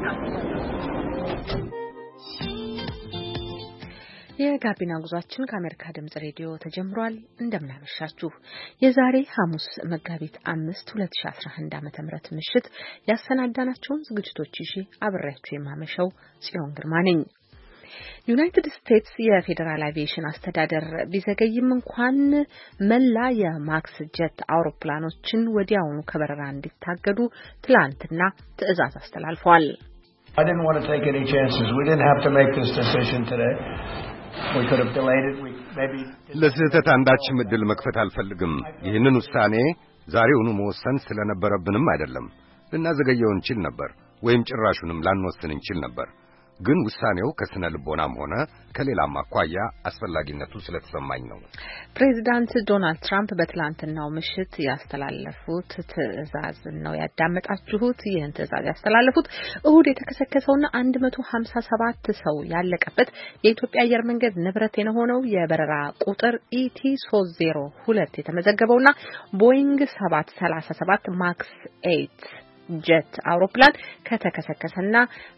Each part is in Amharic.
የጋቢና ጉዟችን ከአሜሪካ ድምጽ ሬዲዮ ተጀምሯል። እንደምናመሻችሁ የዛሬ ሐሙስ መጋቢት 5 2011 ዓ.ም ምሽት ያሰናዳናቸውን ዝግጅቶች ይዤ አብሬያችሁ የማመሸው ጽዮን ግርማ ነኝ። ዩናይትድ ስቴትስ የፌዴራል አቪዬሽን አስተዳደር ቢዘገይም እንኳን መላ የማክስ ጀት አውሮፕላኖችን ወዲያውኑ ከበረራ እንዲታገዱ ትላንትና ትዕዛዝ አስተላልፈዋል። I didn't want to take any chances. We didn't have to make this decision today. We could have delayed it. We maybe ለስህተት አንዳችም ዕድል መክፈት አልፈልግም። ይህንን ውሳኔ ዛሬውኑ መወሰን ስለነበረብንም አይደለም። ልናዘገየው እንችል ነበር ወይም ጭራሹንም ላንወስን እንችል ነበር። ግን ውሳኔው ከስነ ልቦናም ሆነ ከሌላም አኳያ አስፈላጊነቱ ስለተሰማኝ ነው። ፕሬዚዳንት ዶናልድ ትራምፕ በትላንትናው ምሽት ያስተላለፉት ትዕዛዝ ነው ያዳመጣችሁት። ይህን ትዕዛዝ ያስተላለፉት እሁድ የተከሰከሰውና 157 ሰው ያለቀበት የኢትዮጵያ አየር መንገድ ንብረት የሆነው የበረራ ቁጥር ET302 የተመዘገበውና ቦይንግ 737 ማክስ 8 ጀት አውሮፕላን ከተከሰከሰና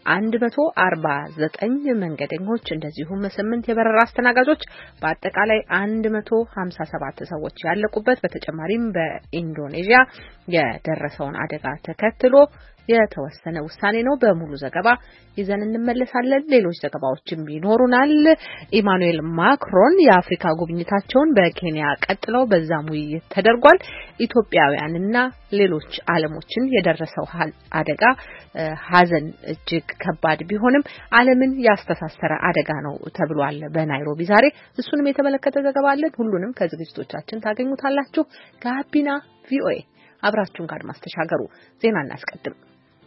149 መንገደኞች እንደዚሁም 8 የበረራ አስተናጋጆች በአጠቃላይ 157 ሰዎች ያለቁበት በተጨማሪም በኢንዶኔዥያ የደረሰውን አደጋ ተከትሎ የተወሰነ ውሳኔ ነው። በሙሉ ዘገባ ይዘን እንመለሳለን። ሌሎች ዘገባዎችም ይኖሩናል። ኢማኑኤል ማክሮን የአፍሪካ ጉብኝታቸውን በኬንያ ቀጥለው በዛም ውይይት ተደርጓል። ኢትዮጵያውያንና ሌሎች ዓለሞችን የደረሰው አደጋ ሐዘን እጅግ ከባድ ቢሆንም ዓለምን ያስተሳሰረ አደጋ ነው ተብሏል በናይሮቢ ዛሬ። እሱንም የተመለከተ ዘገባ አለን። ሁሉንም ከዝግጅቶቻችን ታገኙታላችሁ። ጋቢና ቪኦኤ አብራችሁን ካድማስ ተሻገሩ። ዜና እናስቀድም።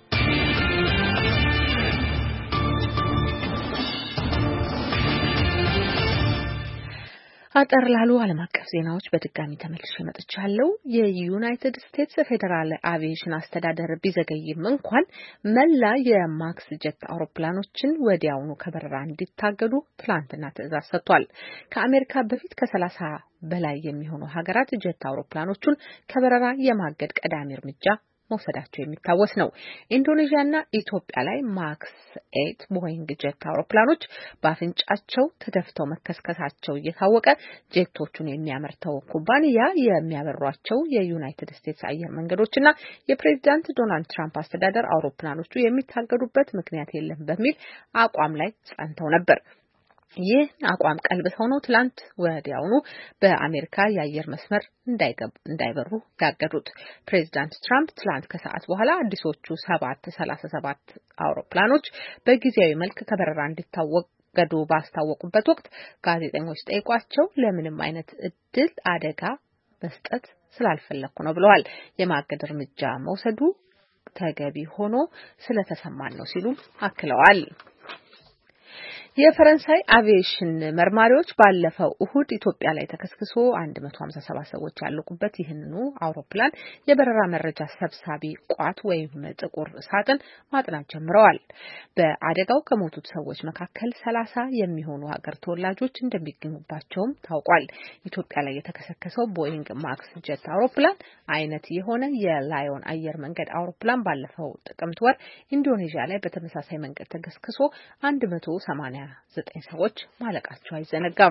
አጠር ላሉ ዓለም አቀፍ ዜናዎች በድጋሚ ተመልሼ መጥቻለሁ። የዩናይትድ ስቴትስ ፌዴራል አቪዬሽን አስተዳደር ቢዘገይም እንኳን መላ የማክስ ጀት አውሮፕላኖችን ወዲያውኑ ከበረራ እንዲታገዱ ትላንትና ትዕዛዝ ሰጥቷል። ከአሜሪካ በፊት ከ30 በላይ የሚሆኑ ሀገራት ጀት አውሮፕላኖቹን ከበረራ የማገድ ቀዳሚ እርምጃ መውሰዳቸው የሚታወስ ነው። ኢንዶኔዥያና ኢትዮጵያ ላይ ማክስ 8 ቦይንግ ጀት አውሮፕላኖች በአፍንጫቸው ተደፍተው መከስከሳቸው እየታወቀ ጄቶቹን የሚያመርተው ኩባንያ የሚያበሯቸው የዩናይትድ ስቴትስ አየር መንገዶችና የፕሬዝዳንት ዶናልድ ትራምፕ አስተዳደር አውሮፕላኖቹ የሚታገዱበት ምክንያት የለም በሚል አቋም ላይ ጸንተው ነበር። ይህ አቋም ቀልብሰው ነው ትላንት ወዲያውኑ በአሜሪካ የአየር መስመር እንዳይበሩ ያገዱት። ፕሬዚዳንት ትራምፕ ትላንት ከሰዓት በኋላ አዲሶቹ 737 አውሮፕላኖች በጊዜያዊ መልክ ከበረራ እንዲታገዱ ባስታወቁበት ወቅት ጋዜጠኞች ጠይቋቸው ለምንም አይነት እድል አደጋ መስጠት ስላልፈለኩ ነው ብለዋል። የማገድ እርምጃ መውሰዱ ተገቢ ሆኖ ስለተሰማን ነው ሲሉ አክለዋል። የፈረንሳይ አቪዬሽን መርማሪዎች ባለፈው እሁድ ኢትዮጵያ ላይ ተከስክሶ 157 ሰዎች ያለቁበት ይህንኑ አውሮፕላን የበረራ መረጃ ሰብሳቢ ቋት ወይም ጥቁር ሳጥን ማጥናት ጀምረዋል። በአደጋው ከሞቱት ሰዎች መካከል 30 የሚሆኑ ሀገር ተወላጆች እንደሚገኙባቸውም ታውቋል። ኢትዮጵያ ላይ የተከሰከሰው ቦይንግ ማክስ ጀት አውሮፕላን አይነት የሆነ የላዮን አየር መንገድ አውሮፕላን ባለፈው ጥቅምት ወር ኢንዶኔዥያ ላይ በተመሳሳይ መንገድ ተከስክሶ 189 ሰዎች ማለቃቸው አይዘነጋም።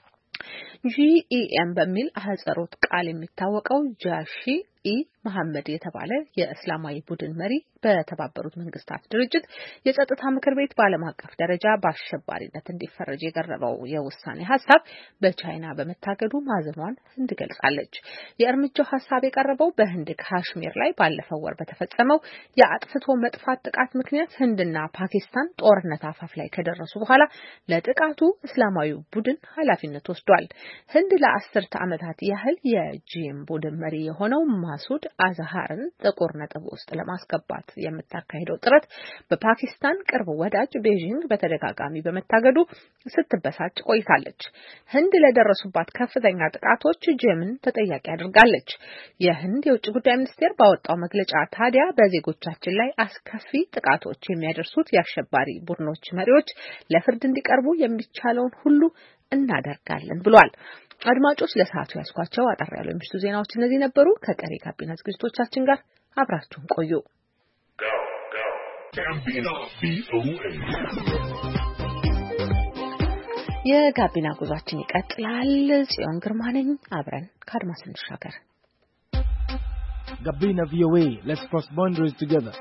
GEM በሚል አህጽሮት ቃል የሚታወቀው ጃሺ መሐመድ የተባለ የእስላማዊ ቡድን መሪ በተባበሩት መንግስታት ድርጅት የጸጥታ ምክር ቤት በዓለም አቀፍ ደረጃ በአሸባሪነት እንዲፈረጅ የቀረበው የውሳኔ ሀሳብ በቻይና በመታገዱ ማዘኗን ህንድ ገልጻለች። የእርምጃው ሀሳብ የቀረበው በህንድ ካሽሚር ላይ ባለፈው ወር በተፈጸመው የአጥፍቶ መጥፋት ጥቃት ምክንያት ህንድና ፓኪስታን ጦርነት አፋፍ ላይ ከደረሱ በኋላ ለጥቃቱ እስላማዊ ቡድን ኃላፊነት ወስዷል። ህንድ ለአስርተ ዓመታት ያህል የጂኤም ቡድን መሪ የሆነው ማሱድ አዛሃርን ጥቁር ነጥብ ውስጥ ለማስገባት የምታካሂደው ጥረት በፓኪስታን ቅርብ ወዳጅ ቤጂንግ በተደጋጋሚ በመታገዱ ስትበሳጭ ቆይታለች። ህንድ ለደረሱባት ከፍተኛ ጥቃቶች ጂኤምን ተጠያቂ አድርጋለች። የህንድ የውጭ ጉዳይ ሚኒስቴር ባወጣው መግለጫ ታዲያ በዜጎቻችን ላይ አስከፊ ጥቃቶች የሚያደርሱት የአሸባሪ ቡድኖች መሪዎች ለፍርድ እንዲቀርቡ የሚቻለውን ሁሉ እናደርጋለን ብሏል። አድማጮች ለሰዓቱ ያስኳቸው አጠር ያሉ የምሽቱ ዜናዎች እነዚህ ነበሩ። ከቀሪ ካቢና ዝግጅቶቻችን ጋር አብራችሁን ቆዩ። የጋቢና ጉዟችን ይቀጥላል። ጽዮን ግርማ ነኝ። አብረን ከአድማስ እንሻገር። Gabina VOA. Let's cross boundaries together.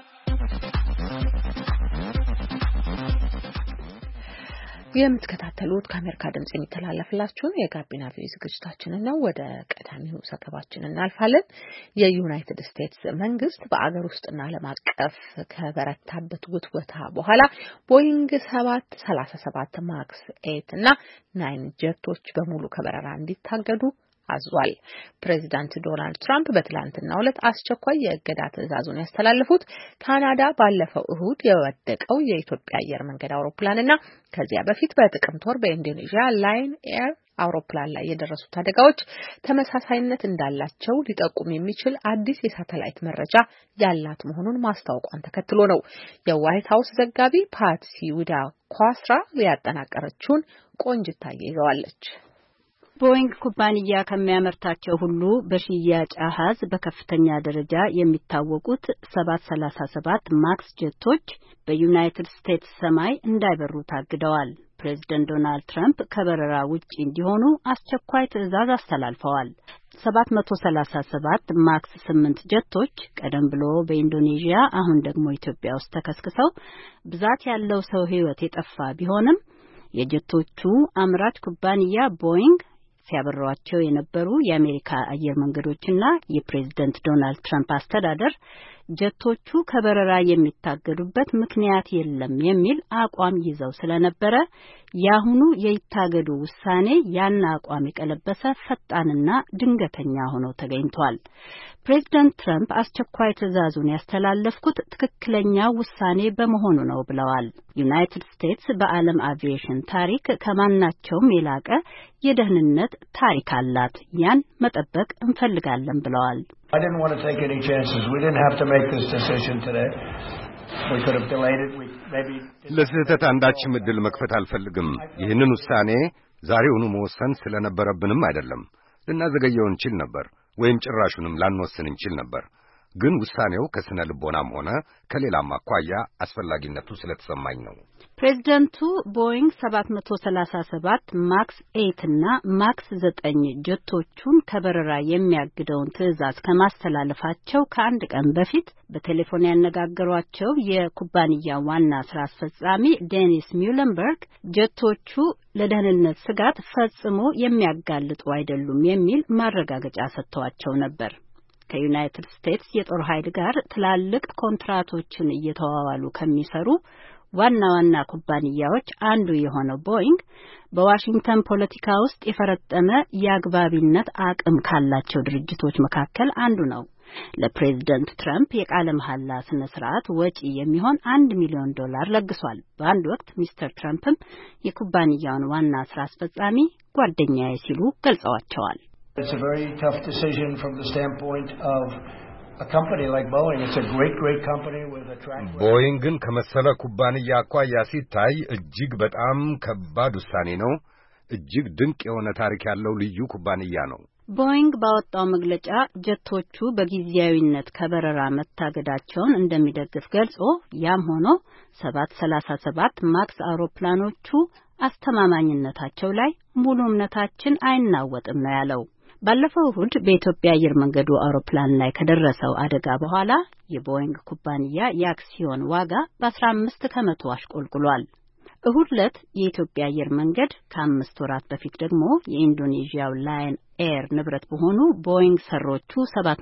የምትከታተሉት ከአሜሪካ ድምጽ የሚተላለፍላችሁን የጋቢና ቪኦኤ ዝግጅታችንን ነው። ወደ ቀዳሚው ዘገባችን እናልፋለን። የዩናይትድ ስቴትስ መንግስት በአገር ውስጥና ዓለም አቀፍ ከበረታበት ውትወታ በኋላ ቦይንግ 737 ማክስ 8 እና 9 ጀቶች በሙሉ ከበረራ እንዲታገዱ አዟል። ፕሬዚዳንት ዶናልድ ትራምፕ በትላንትናው ዕለት አስቸኳይ የእገዳ ትዕዛዙን ያስተላለፉት ካናዳ ባለፈው እሁድ የወደቀው የኢትዮጵያ አየር መንገድ አውሮፕላንና ከዚያ በፊት በጥቅምት ወር በኢንዶኔዥያ ላየን ኤር አውሮፕላን ላይ የደረሱት አደጋዎች ተመሳሳይነት እንዳላቸው ሊጠቁም የሚችል አዲስ የሳተላይት መረጃ ያላት መሆኑን ማስታወቋን ተከትሎ ነው። የዋይት ሀውስ ዘጋቢ ፓትሲ ዊዳ ኳስራ ያጠናቀረችውን ቆንጅታ ይዘዋለች። ቦይንግ ኩባንያ ከሚያመርታቸው ሁሉ በሽያጭ አሃዝ በከፍተኛ ደረጃ የሚታወቁት 737 ማክስ ጀቶች በዩናይትድ ስቴትስ ሰማይ እንዳይበሩ ታግደዋል። ፕሬዚደንት ዶናልድ ትራምፕ ከበረራ ውጪ እንዲሆኑ አስቸኳይ ትዕዛዝ አስተላልፈዋል። 737 ማክስ 8 ጀቶች ቀደም ብሎ በኢንዶኔዥያ አሁን ደግሞ ኢትዮጵያ ውስጥ ተከስክሰው ብዛት ያለው ሰው ሕይወት የጠፋ ቢሆንም የጀቶቹ አምራች ኩባንያ ቦይንግ ሲያበሯቸው የነበሩ የአሜሪካ አየር መንገዶችና የፕሬዝዳንት ዶናልድ ትራምፕ አስተዳደር ጀቶቹ ከበረራ የሚታገዱበት ምክንያት የለም የሚል አቋም ይዘው ስለነበረ ያሁኑ የይታገዱ ውሳኔ ያን አቋም የቀለበሰ ፈጣንና ድንገተኛ ሆኖ ተገኝቷል። ፕሬዝዳንት ትራምፕ አስቸኳይ ትዕዛዙን ያስተላለፍኩት ትክክለኛ ውሳኔ በመሆኑ ነው ብለዋል። ዩናይትድ ስቴትስ በዓለም አቪዬሽን ታሪክ ከማናቸውም የላቀ የደህንነት ታሪክ አላት። ያን መጠበቅ እንፈልጋለን ብለዋል። I didn't want to take any chances. We didn't have to make this decision today. We could have delayed it. We maybe ለስህተት አንዳችም ዕድል መክፈት አልፈልግም። ይህንን ውሳኔ ዛሬውኑ መወሰን ስለነበረብንም አይደለም። ልናዘገየው እንችል ነበር ወይም ጭራሹንም ላንወስን እንችል ነበር። ግን ውሳኔው ከስነ ልቦናም ሆነ ከሌላም አኳያ አስፈላጊነቱ ስለተሰማኝ ነው። ፕሬዝዳንቱ ቦይንግ 737 ማክስ 8 እና ማክስ 9 ጀቶቹን ከበረራ የሚያግደውን ትዕዛዝ ከማስተላለፋቸው ከአንድ ቀን በፊት በቴሌፎን ያነጋገሯቸው የኩባንያው ዋና ስራ አስፈጻሚ ዴኒስ ሚውለንበርግ ጀቶቹ ለደህንነት ስጋት ፈጽሞ የሚያጋልጡ አይደሉም የሚል ማረጋገጫ ሰጥተዋቸው ነበር። ከዩናይትድ ስቴትስ የጦር ኃይል ጋር ትላልቅ ኮንትራቶችን እየተዋዋሉ ከሚሰሩ ዋና ዋና ኩባንያዎች አንዱ የሆነው ቦይንግ በዋሽንግተን ፖለቲካ ውስጥ የፈረጠመ የአግባቢነት አቅም ካላቸው ድርጅቶች መካከል አንዱ ነው። ለፕሬዝዳንት ትራምፕ የቃለ መሐላ ስነ ስርዓት ወጪ የሚሆን $1 ሚሊዮን ለግሷል። በአንድ ወቅት ሚስተር ትራምፕም የኩባንያውን ዋና ስራ አስፈጻሚ ጓደኛዬ ሲሉ ገልጸዋቸዋል። It's a very tough decision from the standpoint of a company like Boeing. It's a great company with a track record. ቦይንግን ከመሰለ ኩባንያ አኳያ ሲታይ እጅግ በጣም ከባድ ውሳኔ ነው። እጅግ ድንቅ የሆነ ታሪክ ያለው ልዩ ኩባንያ ነው። ቦይንግ ባወጣው መግለጫ ጀቶቹ በጊዜያዊነት ከበረራ መታገዳቸውን እንደሚደግፍ ገልጾ ያም ሆኖ 737 ማክስ አውሮፕላኖቹ አስተማማኝነታቸው ላይ ሙሉ እምነታችን አይናወጥም ነው ያለው። ባለፈው እሁድ በኢትዮጵያ አየር መንገዱ አውሮፕላን ላይ ከደረሰው አደጋ በኋላ የቦይንግ ኩባንያ የአክሲዮን ዋጋ በ15 ከመቶ አሽቆልቁሏል። እሁድ ዕለት የኢትዮጵያ አየር መንገድ ከ5 ወራት በፊት ደግሞ የኢንዶኔዥያው ላየን ኤር ንብረት በሆኑ ቦይንግ ሰሮቹ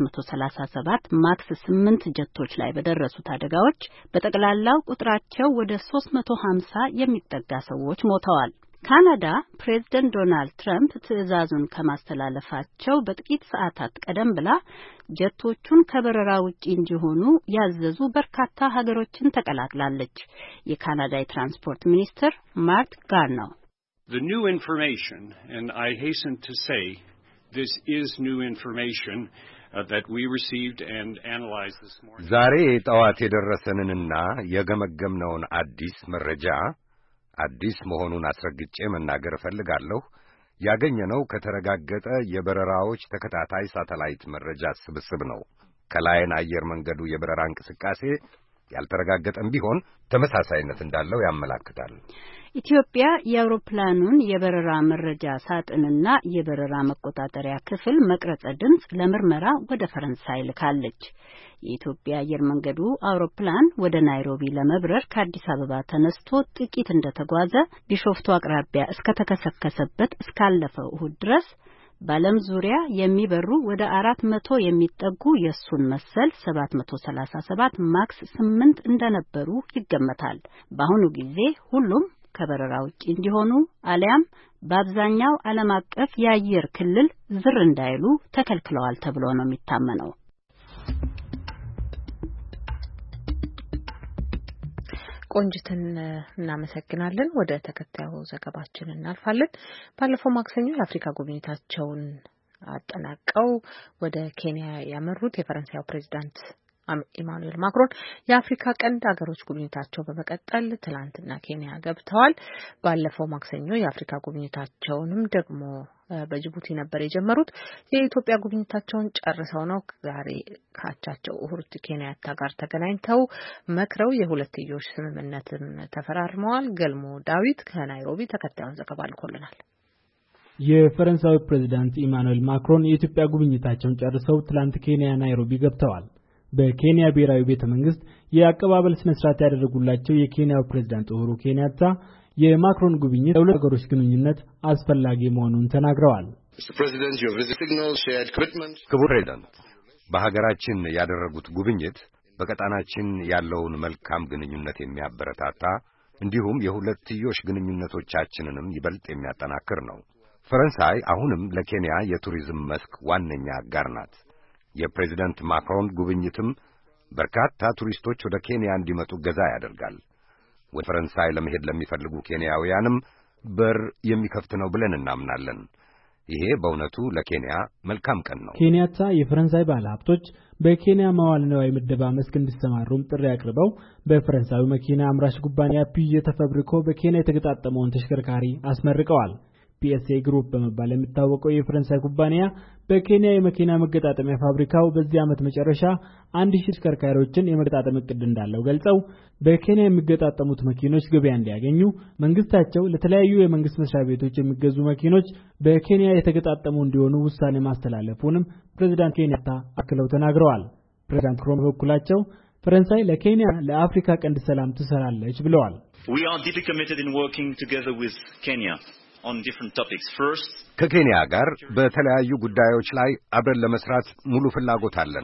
737 ማክስ 8 ጀቶች ላይ በደረሱት አደጋዎች በጠቅላላው ቁጥራቸው ወደ 350 የሚጠጋ ሰዎች ሞተዋል። ካናዳ ፕሬዝዳንት ዶናልድ ትራምፕ ትዕዛዙን ከማስተላለፋቸው በጥቂት ሰዓታት ቀደም ብላ ጀቶቹን ከበረራ ውጪ እንዲሆኑ ያዘዙ በርካታ ሀገሮችን ተቀላቅላለች። የካናዳ የትራንስፖርት ሚኒስትር ማርት ጋርነር The new information, and I hasten to say this is new information that we received and analyzed this morning. ዛሬ ጠዋት የደረሰንንና የገመገምነውን አዲስ መረጃ አዲስ መሆኑን አስረግጬ መናገር እፈልጋለሁ። ያገኘነው ከተረጋገጠ የበረራዎች ተከታታይ ሳተላይት መረጃ ስብስብ ነው። ከላየን አየር መንገዱ የበረራ እንቅስቃሴ ያልተረጋገጠም ቢሆን ተመሳሳይነት እንዳለው ያመለክታል። ኢትዮጵያ የአውሮፕላኑን የበረራ መረጃ ሳጥንና የበረራ መቆጣጠሪያ ክፍል መቅረጸ ድምጽ ለምርመራ ወደ ፈረንሳይ ልካለች። የኢትዮጵያ አየር መንገዱ አውሮፕላን ወደ ናይሮቢ ለመብረር ከአዲስ አበባ ተነስቶ ጥቂት እንደተጓዘ ቢሾፍቱ አቅራቢያ እስከተከሰከሰበት እስካለፈው እሁድ ድረስ በዓለም ዙሪያ የሚበሩ ወደ 400 የሚጠጉ የሱን መሰል 737 ማክስ 8 እንደነበሩ ይገመታል። በአሁኑ ጊዜ ሁሉም ከበረራ ውጪ እንዲሆኑ አሊያም በአብዛኛው ዓለም አቀፍ የአየር ክልል ዝር እንዳይሉ ተከልክለዋል ተብሎ ነው የሚታመነው። ቆንጅትን እናመሰግናለን። ወደ ተከታዩ ዘገባችን እናልፋለን። ባለፈው ማክሰኞ የአፍሪካ ጉብኝታቸውን አጠናቀው ወደ ኬንያ ያመሩት የፈረንሳዩ ፕሬዝዳንት ኢማኑኤል ማክሮን የአፍሪካ ቀንድ ሀገሮች ጉብኝታቸው በመቀጠል ትላንትና ኬንያ ገብተዋል። ባለፈው ማክሰኞ የአፍሪካ ጉብኝታቸውንም ደግሞ በጅቡቲ ነበር የጀመሩት። የኢትዮጵያ ጉብኝታቸውን ጨርሰው ነው ዛሬ ካቻቸው ኡሁሩ ኬንያታ ጋር ተገናኝተው መክረው የሁለትዮሽ ስምምነትን ተፈራርመዋል። ገልሞ ዳዊት ከናይሮቢ ተከታዩን ዘገባ ልኮልናል። የፈረንሳዩ ፕሬዝዳንት ኢማኑኤል ማክሮን የኢትዮጵያ ጉብኝታቸውን ጨርሰው ትላንት ኬንያ ናይሮቢ ገብተዋል። በኬንያ ብሔራዊ ቤተ መንግስት የአቀባበል ስነ ስርዓት ያደረጉላቸው የኬንያው ፕሬዝዳንት ኡሁሩ ኬንያታ የማክሮን ጉብኝት ለሁለቱ ሀገሮች ግንኙነት አስፈላጊ መሆኑን ተናግረዋል። ክቡር ፕሬዝዳንት፣ በሀገራችን ያደረጉት ጉብኝት በቀጣናችን ያለውን መልካም ግንኙነት የሚያበረታታ እንዲሁም የሁለትዮሽ ግንኙነቶቻችንንም ይበልጥ የሚያጠናክር ነው። ፈረንሳይ አሁንም ለኬንያ የቱሪዝም መስክ ዋነኛ አጋር ናት። የፕሬዝዳንት ማክሮን ጉብኝትም በርካታ ቱሪስቶች ወደ ኬንያ እንዲመጡ ገዛ ያደርጋል። ወደ ፈረንሳይ ለመሄድ ለሚፈልጉ ኬንያውያንም በር የሚከፍት ነው ብለን እናምናለን። ይሄ በእውነቱ ለኬንያ መልካም ቀን ነው። ኬንያታ የፈረንሳይ ባለሀብቶች በኬንያ መዋዕለ ንዋይ ምደባ መስክ እንዲሰማሩም ጥሪ አቅርበው በፈረንሳዩ መኪና አምራች ኩባንያ ፒጄት ፋብሪኮ በኬንያ የተገጣጠመውን ተሽከርካሪ አስመርቀዋል። PSA ግሩፕ በመባል የሚታወቀው የፈረንሳይ ኩባንያ በኬንያ የመኪና መገጣጠሚያ ፋብሪካው በዚህ ዓመት መጨረሻ 1000 ተሽከርካሪዎችን የመገጣጠም እቅድ እንዳለው ገልጸው በኬንያ የሚገጣጠሙት መኪኖች ገበያ እንዲያገኙ መንግስታቸው ለተለያዩ የመንግስት መስሪያ ቤቶች የሚገዙ መኪኖች በኬንያ የተገጣጠሙ እንዲሆኑ ውሳኔ ማስተላለፉንም ፕሬዝዳንት ኬንያታ አክለው ተናግረዋል። ፕሬዝዳንት ክሮም በኩላቸው ፈረንሳይ ለኬንያ ለአፍሪካ ቀንድ ሰላም ትሰራለች ብለዋል። We are deeply committed in working together with Kenya on different topics. First, ከኬንያ ጋር በተለያዩ ጉዳዮች ላይ አብረን ለመስራት ሙሉ ፍላጎት አለን።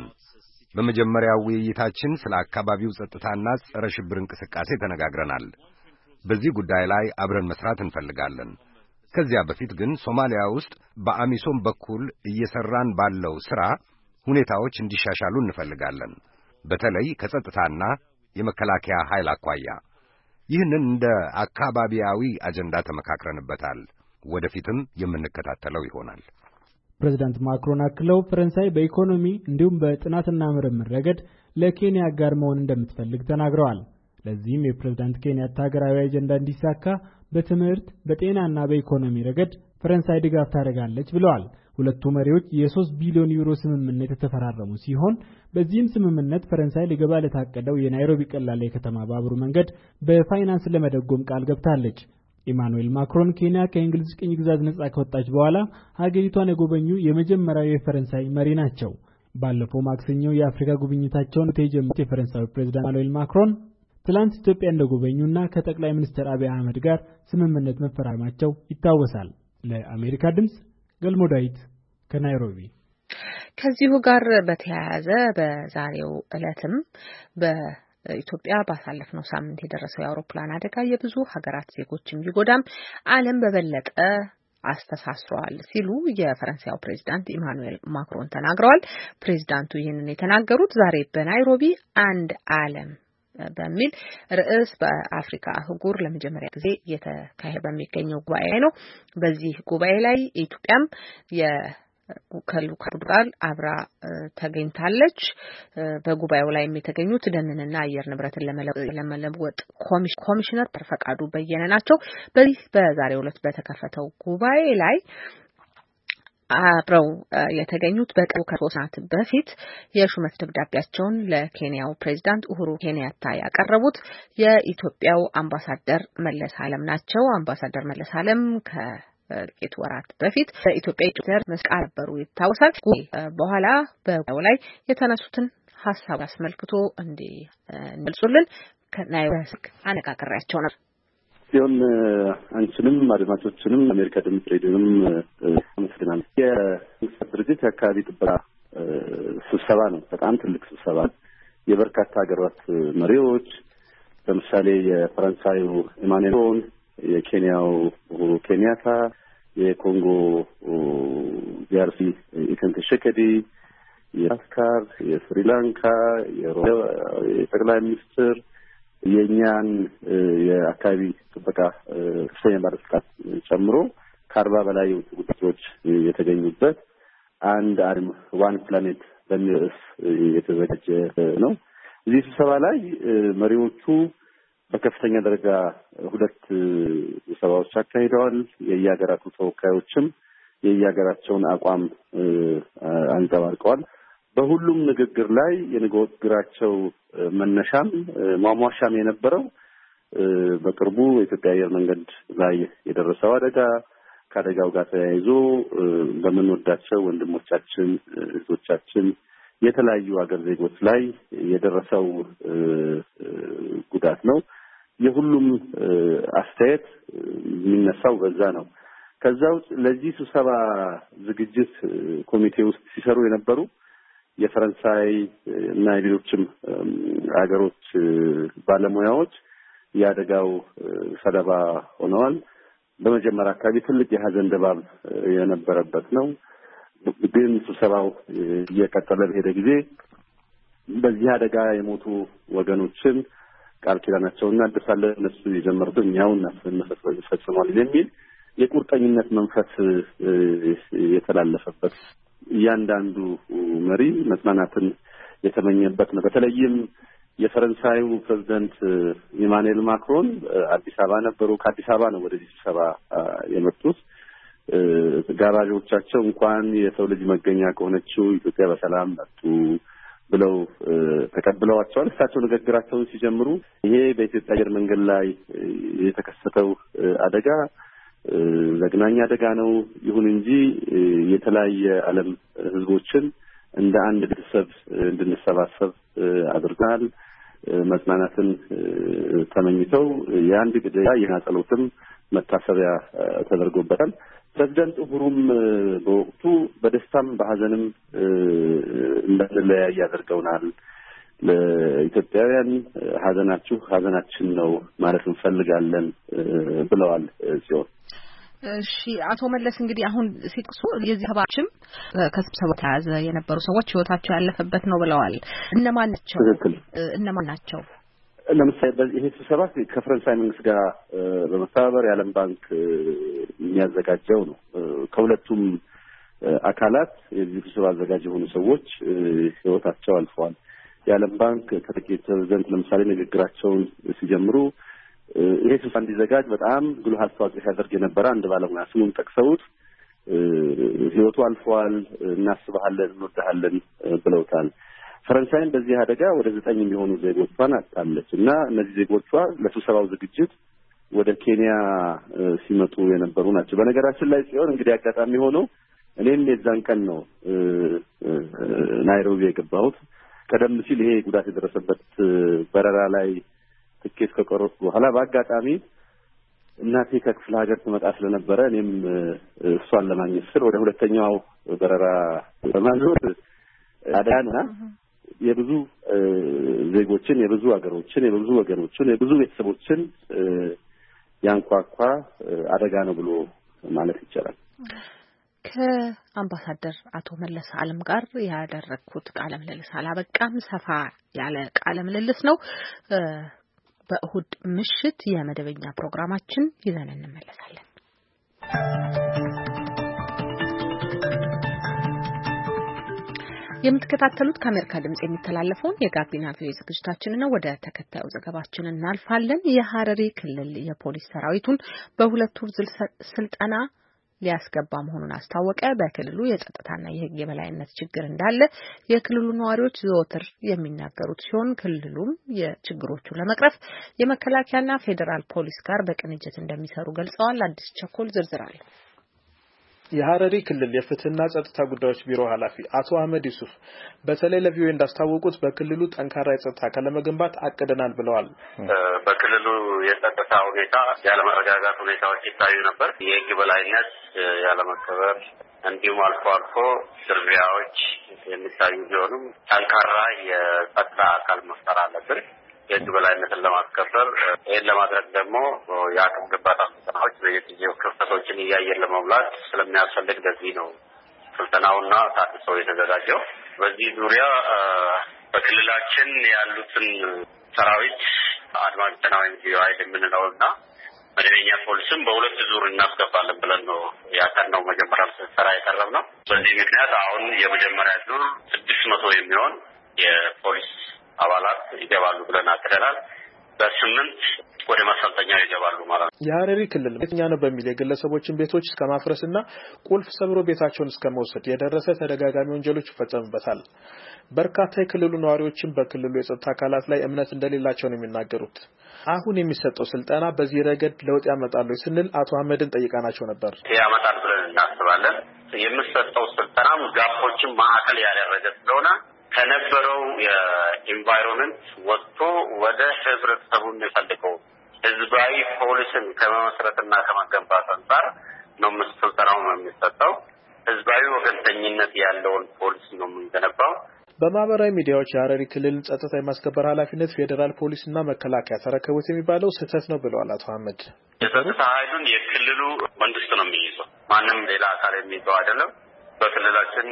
በመጀመሪያው ውይይታችን ስለ አካባቢው ጸጥታና ጸረ ሽብር እንቅስቃሴ ተነጋግረናል። በዚህ ጉዳይ ላይ አብረን መስራት እንፈልጋለን። ከዚያ በፊት ግን ሶማሊያ ውስጥ በአሚሶም በኩል እየሰራን ባለው ሥራ ሁኔታዎች እንዲሻሻሉ እንፈልጋለን። በተለይ ከጸጥታና የመከላከያ ኃይል አኳያ ይህንን እንደ አካባቢያዊ አጀንዳ ተመካክረንበታል። ወደፊትም የምንከታተለው ይሆናል። ፕሬዝዳንት ማክሮን አክለው ፈረንሳይ በኢኮኖሚ እንዲሁም በጥናትና ምርምር ረገድ ለኬንያ አጋር መሆን እንደምትፈልግ ተናግረዋል። ለዚህም የፕሬዝዳንት ኬንያታ ሀገራዊ አጀንዳ እንዲሳካ በትምህርት በጤናና በኢኮኖሚ ረገድ ፈረንሳይ ድጋፍ ታደርጋለች ብለዋል። ሁለቱ መሪዎች የ3 ቢሊዮን ዩሮ ስምምነት የተፈራረሙ ሲሆን በዚህም ስምምነት ፈረንሳይ ሊገባ ለታቀደው የናይሮቢ ቀላል የከተማ ባቡር መንገድ በፋይናንስ ለመደጎም ቃል ገብታለች። ኢማኑኤል ማክሮን ኬንያ ከእንግሊዝ ቅኝ ግዛት ነጻ ከወጣች በኋላ ሀገሪቷን የጎበኙ የመጀመሪያው የፈረንሳይ መሪ ናቸው። ባለፈው ማክሰኞ የአፍሪካ ጉብኝታቸውን የጀመሩት የፈረንሳዩ ፕሬዝዳንት ኢማኑኤል ማክሮን ትላንት ኢትዮጵያ እንደጎበኙና ከጠቅላይ ሚኒስትር አብይ አህመድ ጋር ስምምነት መፈራረማቸው ይታወሳል። ለአሜሪካ ድምጽ ገልሞ ዳዊት ከናይሮቢ። ከዚሁ ጋር በተያያዘ በዛሬው ዕለትም በኢትዮጵያ ባሳለፍነው ሳምንት የደረሰው የአውሮፕላን አደጋ የብዙ ሀገራት ዜጎችን ቢጎዳም ዓለም በበለጠ አስተሳስሯል ሲሉ የፈረንሳዩ ፕሬዝዳንት ኢማኑኤል ማክሮን ተናግረዋል። ፕሬዝዳንቱ ይህንን የተናገሩት ዛሬ በናይሮቢ አንድ ዓለም በሚል ርዕስ በአፍሪካ አህጉር ለመጀመሪያ ጊዜ እየተካሄደ በሚገኘው ጉባኤ ነው። በዚህ ጉባኤ ላይ ኢትዮጵያም ከልኡካን ጋር አብራ ተገኝታለች። በጉባኤው ላይ የተገኙት ደንንና አየር ንብረትን ለመለወጥ ኮሚሽነር ፈቃዱ በየነ ናቸው። በዚህ በዛሬው ዕለት በተከፈተው ጉባኤ ላይ አብረው የተገኙት በቅርቡ ከሶስት በፊት የሹመት ደብዳቤያቸውን ለኬንያው ፕሬዝዳንት ኡሁሩ ኬንያታ ያቀረቡት የኢትዮጵያው አምባሳደር መለስ ዓለም ናቸው። አምባሳደር መለስ ዓለም ከጥቂት ወራት በፊት በኢትዮጵያ ዶክተር መስቃበሩ ይታወሳል። በኋላ በጉዳዩ ላይ የተነሱትን ሀሳብ አስመልክቶ እንዲገልጹልን ከናይሮቢ አነጋግሬያቸው ነበር። ሲሆን አንቺንም አድማጮችንም አሜሪካ ድምጽ ሬዲዮንም አመሰግናለሁ። የመንግስታት ድርጅት የአካባቢ ጥበቃ ስብሰባ ነው። በጣም ትልቅ ስብሰባ። የበርካታ ሀገራት መሪዎች ለምሳሌ የፈረንሳዩ ኢማኑኤል፣ የኬንያው ኡሁሩ ኬንያታ፣ የኮንጎ ዲአርሲ ኢተን ተሸከዲ፣ የማዳጋስካር፣ የስሪላንካ የጠቅላይ ሚኒስትር የኛን የአካባቢ ጥበቃ ከፍተኛ ባለስልጣን ጨምሮ ከ40 በላይ የውጭ ጉዳዮች የተገኙበት አንድ ዓለም ዋን ፕላኔት በሚል ርዕስ የተዘጋጀ ነው። እዚህ ስብሰባ ላይ መሪዎቹ በከፍተኛ ደረጃ 2 ስብሰባዎች አካሂደዋል። የየሀገራቱ ተወካዮችም የየሀገራቸውን አቋም አንጸባርቀዋል። በሁሉም ንግግር ላይ የንግግራቸው መነሻም ማሟሻም የነበረው በቅርቡ የኢትዮጵያ አየር መንገድ ላይ የደረሰው አደጋ ከአደጋው ጋር ተያይዞ በምንወዳቸው ወንድሞቻችን እህቶቻችን የተለያዩ ሀገር ዜጎች ላይ የደረሰው ጉዳት ነው። የሁሉም አስተያየት የሚነሳው በዛ ነው። ከዛው ለዚህ ስብሰባ ዝግጅት ኮሚቴ ውስጥ ሲሰሩ የነበሩ የፈረንሳይ እና ሌሎችም ሀገሮች ባለሙያዎች ያደጋው ሰለባ ሆነዋል። በመጀመሪያ አካባቢ ትልቅ የሀዘን ድባብ የነበረበት ነው። ግን ስብሰባው እየቀጠለ በሄደ ጊዜ በዚህ አደጋ የሞቱ ወገኖችን ቃል ኪዳናቸውን እናድሳለን፣ እነሱ የጀመሩትን እኛው እናስፈጽማል የሚል የቁርጠኝነት መንፈስ የተላለፈበት እያንዳንዱ መሪ መጽናናትን የተመኘበት ነው። በተለይም የፈረንሳዩ ፕሬዝዳንት ኢማኑኤል ማክሮን አዲስ አበባ ነበሩ። ከአዲስ አበባ ነው ወደዚህ ስብሰባ የመጡት። ጋባዦቻቸው እንኳን የሰው ልጅ መገኛ ከሆነችው ኢትዮጵያ በሰላም መጡ ብለው ተቀብለዋቸዋል። እሳቸው ንግግራቸውን ሲጀምሩ ይሄ በኢትዮጵያ አየር መንገድ ላይ የተከሰተው አደጋ ዘግናኝ አደጋ ነው። ይሁን እንጂ የተለያየ ዓለም ህዝቦችን እንደ አንድ ቤተሰብ እንድንሰባሰብ አድርገናል። መጽናናትን ተመኝተው የአንድ ግድያ የናጸሎትም መታሰቢያ ተደርጎበታል። ፕሬዝዳንት ኡሁሩም በወቅቱ በደስታም በሐዘንም እንደለያይ ያደርገውናል። ለኢትዮጵያውያን ሐዘናችሁ ሐዘናችን ነው ማለት እንፈልጋለን ብለዋል ሲሆን እሺ አቶ መለስ እንግዲህ አሁን ሲጥቅሱ የዚህ ተባችም ከስብሰባው ተያዘ የነበሩ ሰዎች ህይወታቸው ያለፈበት ነው ብለዋል። እነማን ናቸው? ለምሳሌ ይሄ ስብሰባ ከፈረንሳይ መንግስት ጋር በመተባበር የዓለም ባንክ የሚያዘጋጀው ነው። ከሁለቱም አካላት የዚህ ስብሰባ አዘጋጅ የሆኑ ሰዎች ህይወታቸው አልፈዋል። የዓለም ባንክ ተጠቂው ፕሬዝዳንት ለምሳሌ ንግግራቸውን ሲጀምሩ ይሄ ስብሰባ እንዲዘጋጅ በጣም ጉልህ አስተዋጽኦ ሲያደርግ የነበረ አንድ ባለሙያ ስሙን ጠቅሰውት ህይወቱ አልፈዋል፣ እናስብሃለን፣ እንወድሃለን ብለውታል። ፈረንሳይም በዚህ አደጋ ወደ 9 የሚሆኑ ዜጎቿን አጣለች እና እነዚህ ዜጎቿ ለስብሰባው ዝግጅት ወደ ኬንያ ሲመጡ የነበሩ ናቸው። በነገራችን ላይ ሲሆን እንግዲህ አጋጣሚ ሆኖ እኔም የዛን ቀን ነው ናይሮቢ የገባሁት። ቀደም ሲል ይሄ ጉዳት የደረሰበት በረራ ላይ ትኬት ከቆረጥኩ በኋላ በአጋጣሚ እናቴ ከክፍለ ሀገር ትመጣ ስለነበረ እኔም እሷን ለማግኘት ስል ወደ ሁለተኛው በረራ በማዞር አዳና የብዙ ዜጎችን፣ የብዙ ሀገሮችን፣ የብዙ ወገኖችን፣ የብዙ ቤተሰቦችን ያንኳኳ አደጋ ነው ብሎ ማለት ይቻላል። ከአምባሳደር አቶ መለስ ዓለም ጋር ያደረኩት ቃለ ምልልስ አላበቃም። ሰፋ ያለ ቃለ ምልልስ ነው። በእሁድ ምሽት የመደበኛ ፕሮግራማችን ይዘን እንመለሳለን። የምትከታተሉት ከአሜሪካ ድምጽ የሚተላለፈውን የጋቢና ቪኦኤ ዝግጅታችንን ነው። ወደ ተከታዩ ዘገባችን እናልፋለን። የሐረሪ ክልል የፖሊስ ሰራዊቱን በ2 ወር ስልጠና ሊያስገባ መሆኑን አስታወቀ። በክልሉ የጸጥታና የሕግ የበላይነት ችግር እንዳለ የክልሉ ነዋሪዎች ዘወትር የሚናገሩት ሲሆን ክልሉም የችግሮቹን ለመቅረፍ የመከላከያና ፌዴራል ፖሊስ ጋር በቅንጅት እንደሚሰሩ ገልጸዋል። አዲስ ቸኮል ዝርዝር አለ። የሐረሪ ክልል የፍትህና ጸጥታ ጉዳዮች ቢሮ ኃላፊ አቶ አህመድ ዩሱፍ በተለይ ለቪኦኤ እንዳስታወቁት በክልሉ ጠንካራ የጸጥታ አካል ለመገንባት አቅደናል ብለዋል። በክልሉ የጸጥታ ሁኔታ ያለመረጋጋት ሁኔታዎች ይታዩ ነበር። የህግ በላይነት ያለመከበር እንዲሁም አልፎ አልፎ ዝርፊያዎች የሚታዩ ቢሆንም ጠንካራ የጸጥታ አካል መፍጠር አለብን። የህግ በላይነትን ለማስከበር ይህን ለማድረግ ደግሞ የአቅም ግንባታ ስልጠናዎች በየጊዜው ክፍተቶችን እያየን ለመሙላት ስለሚያስፈልግ በዚህ ነው ስልጠናውና ታድሶ የተዘጋጀው። በዚህ ዙሪያ በክልላችን ያሉትን ሰራዊት አድማ ብተና ወይም ልዩ ኃይል የምንለውና መደበኛ ፖሊስም በሁለት ዙር እናስገባለን ብለን ነው ያቀድነው። መጀመሪያ ስንሰራ የቀረብነው በዚህ ምክንያት አሁን የመጀመሪያ ዙር 600 የሚሆን የፖሊስ አባላት ይገባሉ ብለን አቅደናል። በ8 ወደ ማሰልጠኛው ይገባሉ ማለት ነው። የሐረሪ ክልል ቤተኛ ነው በሚል የግለሰቦችን ቤቶች እስከማፍረስና ቁልፍ ሰብሮ ቤታቸውን እስከመውሰድ የደረሰ ተደጋጋሚ ወንጀሎች ይፈጸምበታል። በርካታ የክልሉ ነዋሪዎችም በክልሉ የጸጥታ አካላት ላይ እምነት እንደሌላቸው ነው የሚናገሩት። አሁን የሚሰጠው ስልጠና በዚህ ረገድ ለውጥ ያመጣል ስንል አቶ አህመድን ጠይቃናቸው ነበር። ያመጣል ብለን እናስባለን። የሚሰጠው ስልጠናም ጋፖችን ማዕከል ያደረገ ስለሆነ ከነበረው የኢንቫይሮንመንት ወጥቶ ወደ ህብረተሰቡ የሚፈልገው ህዝባዊ ፖሊስን ከመመስረትና ከመገንባት አንጻር ነው ስልጠናው የሚሰጠው። ህዝባዊ ወገንተኝነት ያለውን ፖሊስ ነው የምንገነባው። በማህበራዊ ሚዲያዎች የሐረሪ ክልል ጸጥታ የማስከበር ኃላፊነት ፌዴራል ፖሊስና መከላከያ ተረከቡት የሚባለው ስህተት ነው ብለዋል አቶ አህመድ። የጸጥታ ኃይሉን የክልሉ መንግስት ነው የሚይዘው፣ ማንም ሌላ አካል የሚይዘው አይደለም። በክልላችን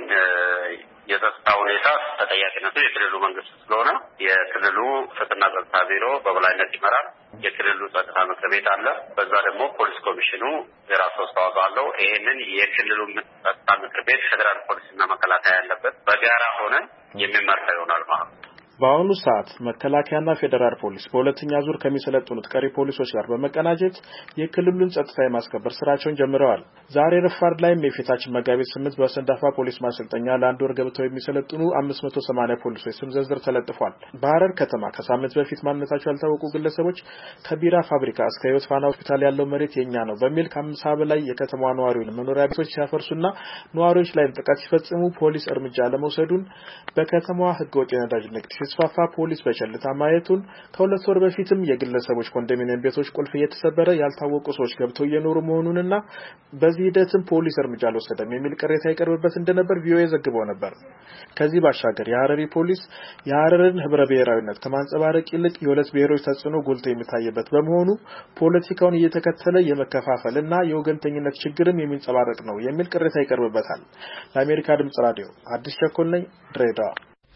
የጸጥታ ሁኔታ ተጠያቂነቱ የክልሉ መንግስት ስለሆነ የክልሉ ፍትህና ጸጥታ ቢሮ በበላይነት ይመራል። የክልሉ ጸጥታ ምክር ቤት አለ። በዛ ደግሞ ፖሊስ ኮሚሽኑ የራሱ አስተዋጽኦ አለው። ይሄንን የክልሉ ጸጥታ ምክር ቤት ፌዴራል ፖሊስና መከላከያ ያለበት በጋራ ሆነን የሚመራ ይሆናል ማለት ነው። በአሁኑ ሰዓት መከላከያና ፌዴራል ፖሊስ በሁለተኛ ዙር ከሚሰለጥኑት ቀሪ ፖሊሶች ጋር በመቀናጀት የክልሉን ጸጥታ የማስከበር ስራቸውን ጀምረዋል። ዛሬ ረፋድ ላይም የፊታችን መጋቢት 8 በሰንዳፋ ፖሊስ ማሰልጠኛ ለአንድ ወር ገብተው የሚሰለጥኑ 580 ፖሊሶች ስም ዝርዝር ተለጥፏል። በሐረር ከተማ ከሳምንት በፊት ማንነታቸው ያልታወቁ ግለሰቦች ከቢራ ፋብሪካ እስከ ህይወት ፋና ሆስፒታል ያለው መሬት የኛ ነው በሚል ከ50 በላይ የከተማዋ ነዋሪዎች መኖሪያ ቤቶች ሲያፈርሱና ነዋሪዎች ላይ ጥቃት ሲፈጽሙ ፖሊስ እርምጃ ለመውሰዱን በከተማዋ ህገወጥ የነዳጅ ንግድ ሲስፋፋ ፖሊስ በቸልታ ማየቱን ከሁለት ወር በፊትም የግለሰቦች ኮንዶሚኒየም ቤቶች ቁልፍ እየተሰበረ ያልታወቁ ሰዎች ገብተው እየኖሩ መሆኑንና በዚህ ሂደትም ፖሊስ እርምጃ አልወሰደም የሚል ቅሬታ ይቀርብበት እንደነበር ቪኦኤ ዘግቦ ነበር። ከዚህ ባሻገር የሐረሪ ፖሊስ የሐረርን ህብረ ብሔራዊነት ከማንጸባረቅ ይልቅ የሁለት ብሔሮች ተጽዕኖ ጎልቶ የሚታይበት በመሆኑ ፖለቲካውን እየተከተለ የመከፋፈልና የወገንተኝነት ችግርም የሚንጸባረቅ ነው የሚል ቅሬታ ይቀርብበታል። ለአሜሪካ ድምጽ ራዲዮ አዲስ ቸኮል ነኝ፣ ድሬዳዋ።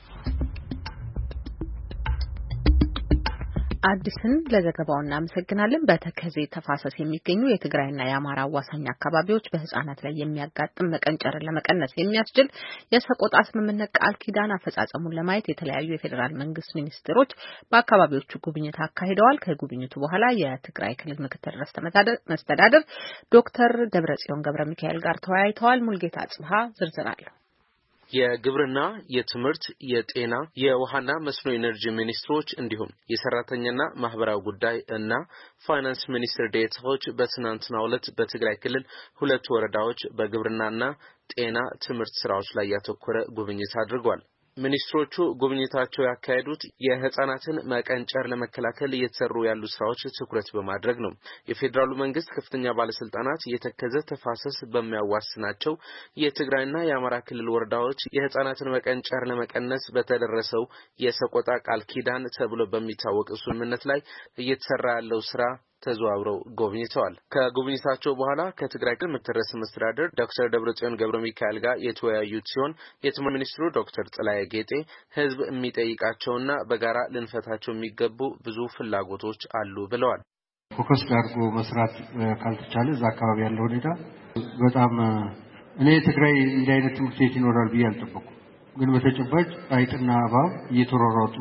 አዲስን ለዘገባው እናመሰግናለን። በተከዜ ተፋሰስ የሚገኙ የትግራይና የአማራ አዋሳኝ አካባቢዎች በህፃናት ላይ የሚያጋጥም መቀንጨርን ለመቀነስ የሚያስችል የሰቆጣ ስምምነት ቃል ኪዳን አፈጻጸሙን ለማየት የተለያዩ የፌዴራል መንግስት ሚኒስትሮች በአካባቢዎቹ ጉብኝት አካሂደዋል። ከጉብኝቱ በኋላ የትግራይ ክልል ምክትል ርዕሰ መስተዳድር ዶክተር ደብረጽዮን ገብረ ሚካኤል ጋር ተወያይተዋል። ሙልጌታ አጽብሃ ዝርዝር አለው። የግብርና፣ የትምህርት፣ የጤና፣ የውሃና መስኖ ኢነርጂ ሚኒስትሮች እንዲሁም የሰራተኛና ማህበራዊ ጉዳይ እና ፋይናንስ ሚኒስትር ዴኤታዎች በትናንትናው ዕለት በትግራይ ክልል 2 ወረዳዎች በግብርናና ጤና፣ ትምህርት ስራዎች ላይ ያተኮረ ጉብኝት አድርጓል። ሚኒስትሮቹ ጉብኝታቸው ያካሄዱት የህፃናትን መቀንጨር ለመከላከል እየተሰሩ ያሉ ስራዎች ትኩረት በማድረግ ነው። የፌዴራሉ መንግስት ከፍተኛ ባለስልጣናት የተከዘ ተፋሰስ በሚያዋስናቸው የትግራይና የአማራ ክልል ወረዳዎች የህፃናትን መቀንጨር ለመቀነስ በተደረሰው የሰቆጣ ቃል ኪዳን ተብሎ በሚታወቅ ስምምነት ላይ እየተሰራ ያለው ስራ ተዘዋውረው ጎብኝተዋል። ከጉብኝታቸው በኋላ ከትግራይ ክልል ምክትል ርዕሰ መስተዳድር ዶክተር ደብረጽዮን ገብረ ሚካኤል ጋር የተወያዩት ሲሆን የትምህርት ሚኒስትሩ ዶክተር ጥላዬ ጌጤ ህዝብ የሚጠይቃቸውና በጋራ ልንፈታቸው የሚገቡ ብዙ ፍላጎቶች አሉ ብለዋል። ፎከስ አድርጎ መስራት ካልተቻለ እዛ አካባቢ ያለው ሁኔታ በጣም እኔ ትግራይ እንዲህ አይነት ትምህርት ቤት ይኖራል ብዬ አልጠበኩም። ግን በተጨባጭ አይጥና እባብ እየተሯሯጡ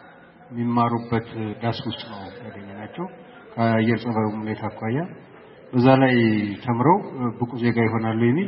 የሚማሩበት ዳስ ውስጥ ነው ያገኘናቸው። ከአየር ጸባዩ ሁኔታ አኳያ በዛ ላይ ተምረው ብቁ ዜጋ ይሆናሉ የሚል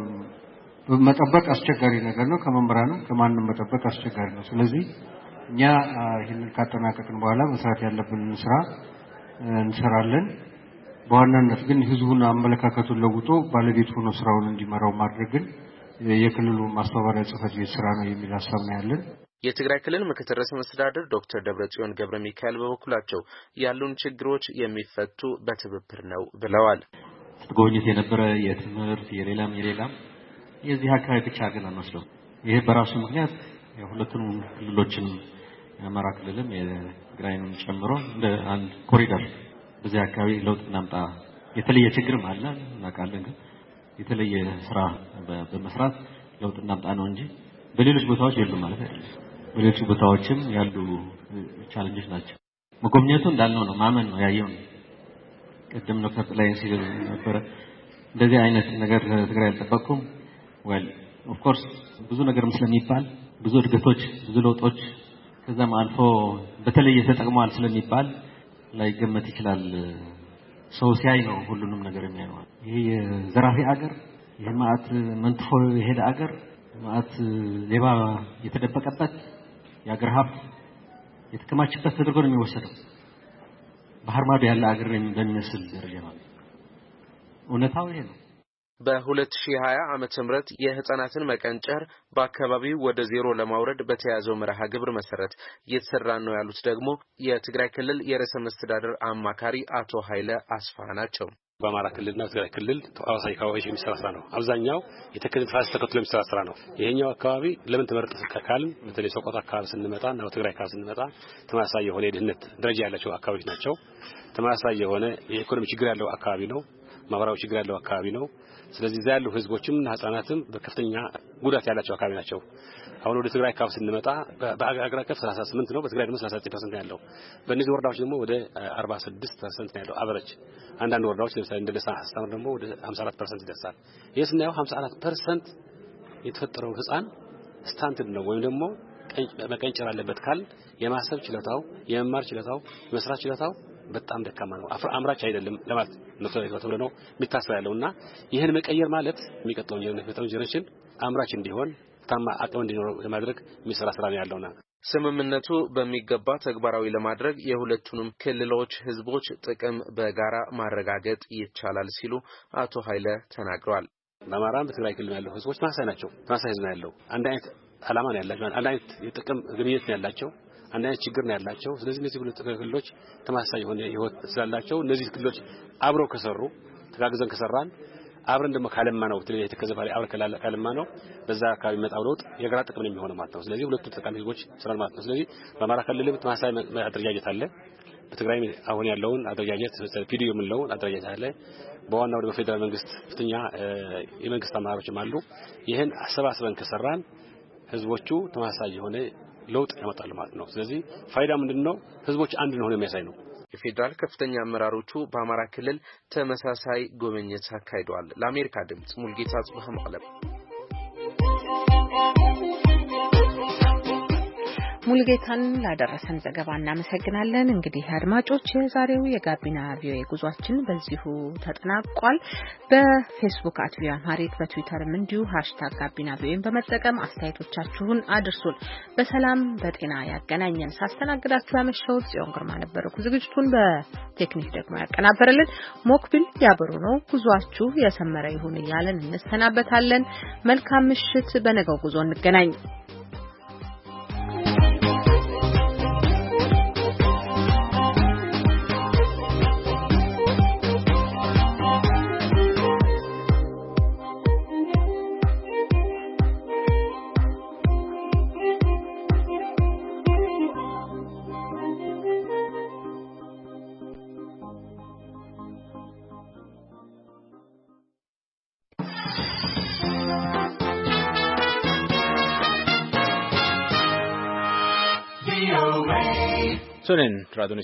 መጠበቅ አስቸጋሪ ነገር ነው። ከመምህራንም ከማንም መጠበቅ አስቸጋሪ ነው። ስለዚህ እኛ ይህንን ካጠናቀቅን በኋላ መስራት ያለብን ስራ እንሰራለን። በዋናነት ግን ህዝቡን አመለካከቱን ለውጦ ባለቤት ሆኖ ስራውን እንዲመራው ማድረግን የክልሉ ማስተባበሪያ ጽሕፈት ቤት ስራ ነው የሚል ሐሳብ ነው ያለን። የትግራይ ክልል ምክትል ርዕሰ መስተዳድር ዶክተር ደብረጽዮን ገብረ ሚካኤል በበኩላቸው ያሉን ችግሮች የሚፈቱ በትብብር ነው ብለዋል። ጎብኝት የነበረ የትምህርት የሌላም የዚህ አካባቢ ብቻ ግን አንወስደው። ይሄ በራሱ ምክንያት የሁለቱም ክልሎችን የአማራ ክልልም የትግራይንም ጨምሮ እንደ አንድ ኮሪደር በዚህ አካባቢ ለውጥ እናምጣ። የተለየ ችግርም አለ እናውቃለን። ግን የተለየ ስራ በመስራት ለውጥ እናምጣ ነው እንጂ በሌሎች ቦታዎች የሉም ማለት አይደለም። በሌሎች ቦታዎችም ያሉ ቻሌንጆች ናቸው። መጎብኘቱ እንዳልነው ነው፣ ማመን ነው፣ ያየው ነው። ቀደም ነው ከጥላይ ሲል ነበር እንደዚህ አይነት ነገር ትግራይ አልጠበቅኩም። well of course ብዙ ነገር ስለሚባል ብዙ እድገቶች ብዙ ለውጦች ከዛም አልፎ በተለየ ተጠቅሟል ስለሚባል ላይ ገመት ይችላል። ሰው ሲያይ ነው ሁሉንም ነገር የሚያየው። ይሄ የዘራፊ አገር የማአት መንጥፎ የሄደ አገር ማአት ሌባ የተደበቀበት የአገር ሀብት የተከማችበት ተደርጎ ነው የሚወሰደው። ባህር ማዶ ያለ አገር በሚመስል ደረጃ ነው። እውነታው ይሄ ነው። በ2020 ዓመተ ምህረት የህፃናትን መቀንጨር በአካባቢው ወደ ዜሮ ለማውረድ በተያዘው መርሃ ግብር መሰረት እየተሰራ ነው ያሉት ደግሞ የትግራይ ክልል የርዕሰ መስተዳድር አማካሪ አቶ ኃይለ አስፋ ናቸው። በአማራ ክልልና ትግራይ ክልል ተዋሳይ አካባቢዎች የሚሰራ ስራ ነው። አብዛኛው የተከለለ ፋስ ተከትሎ የሚሰራ ስራ ነው። ይሄኛው አካባቢ ለምን ተመረጠ ካልን በተለይ ሰቆጣ አካባቢ ስንመጣና ትግራይ አካባቢ ስንመጣ ተመሳሳይ የሆነ የድህነት ደረጃ ያላቸው አካባቢዎች ናቸው። ተመሳሳይ የሆነ የኢኮኖሚ ችግር ያለው አካባቢ ነው። ማህበራዊ ችግር ያለው አካባቢ ነው። ስለዚህ እዛ ያሉ ህዝቦችም ህፃናትም በከፍተኛ ጉዳት ያላቸው አካባቢ ናቸው። አሁን ወደ ትግራይ አካባቢ ስንመጣ በአገር አቀፍ 38 ነው፣ በትግራይ ደግሞ 39% ያለው። በእነዚህ ወረዳዎች ደግሞ ወደ 46% ያለው አቨሬጅ። አንዳንድ ወረዳዎች ለምሳሌ እንደ ደሳ አስተምር ደግሞ ወደ 54% ይደርሳል። ይሄ ስናየው 54% የተፈጠረው ህፃን ስታንትድ ነው ወይም ደግሞ መቀንጨር አለበት ካል የማሰብ ችሎታው የመማር ችሎታው የመስራት ችሎታው በጣም ደካማ ነው። አምራች አይደለም ለማለት ነው የሚታሰብ ያለውና ይሄን መቀየር ማለት የሚቀጥለው ጀነሬሽን አምራች እንዲሆን ታማ አቅም እንዲኖረው ለማድረግ የሚሰራ ስራ ነው ያለውና ስምምነቱ በሚገባ ተግባራዊ ለማድረግ የሁለቱንም ክልሎች ህዝቦች ጥቅም በጋራ ማረጋገጥ ይቻላል ሲሉ አቶ ኃይለ ተናግረዋል። በአማራም በትግራይ ክልል ያለው ህዝቦች ተመሳሳይ ናቸው። ተመሳሳይ ህዝብ ነው ያለው። አንድ አይነት ዓላማ ነው ያላቸው። አንድ አይነት የጥቅም ግንኙነት ነው ያላቸው። አንድ አይነት ችግር ነው ያላቸው። ስለዚህ እነዚህ ሁለት ክልሎች ተመሳሳይ የሆነ ህይወት ስላላቸው እነዚህ ክልሎች አብረው ከሰሩ ተጋግዘን ከሰራን አብረን ደግሞ ካለማ ነው ትልልይ የተከዘፋሪ አብረን ካለማ ነው በዛ አካባቢ መጣው ለውጥ የጋራ ጥቅም ነው የሚሆነው ማለት ነው። ስለዚህ ሁለቱ ተጠቃሚ ህዝቦች ስራን ማለት ነው። ስለዚህ በአማራ ክልልም ተመሳሳይ አደረጃጀት አለ። በትግራይ አሁን ያለውን አደረጃጀት ፒዲዩ የምንለውን አደረጃጀት አለ። በዋናው ደግሞ ፌደራል መንግስት ፍትኛ የመንግስት አመራሮችም አሉ። ይሄን አሰባስበን ከሰራን ህዝቦቹ ተመሳሳይ የሆነ ለውጥ ያመጣሉ ማለት ነው። ስለዚህ ፋይዳ ምንድነው? ህዝቦች አንድ ነው የሚያሳይ ነው። የፌደራል ከፍተኛ አመራሮቹ በአማራ ክልል ተመሳሳይ ጉብኝት አካሂደዋል። ለአሜሪካ ድምጽ ሙልጌታ ጽባህ መቀለም። ሙልጌታን ላደረሰን ዘገባ እናመሰግናለን። እንግዲህ አድማጮች የዛሬው የጋቢና ቪኦኤ ጉዟችን በዚሁ ተጠናቋል። በፌስቡክ @ቪኦኤ በትዊተርም እንዲሁ #ጋቢናቪኦኤን በመጠቀም አስተያየቶቻችሁን አድርሱን። በሰላም በጤና ያገናኘን። ሳስተናግዳችሁ ያመሸሁት ጽዮን ግርማ ነበርኩ። ዝግጅቱን በቴክኒክ ደግሞ ያቀናበረልን ሞክቢል ያበሩ ነው። ጉዟችሁ የሰመረ ይሁን እያለን እንሰናበታለን። መልካም ምሽት። በነገው ጉዞ እንገናኝ። Sonen raadioon